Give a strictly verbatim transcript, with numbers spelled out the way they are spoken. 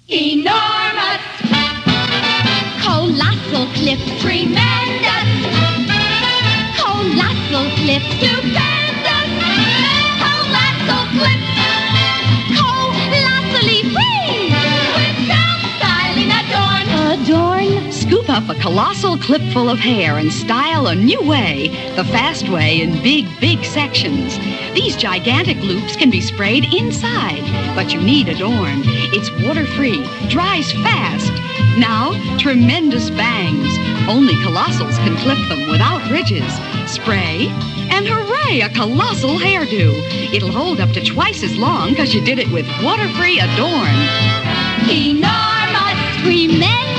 Enormous. Colossal clip. Tremendous. Colossal clip. Stupendous. Colossal clip. Colossally free. With self-styling adorn. Adorn? Scoop up a colossal clip full of hair and style a new way, the fast way in big, big sections. These gigantic loops can be sprayed inside, but you need Adorn. It's water-free, dries fast. Now, tremendous bangs. Only colossals can clip them without ridges. Spray, and hooray, a colossal hairdo. It'll hold up to twice as long because you did it with water-free Adorn. Enormous. Tremendous.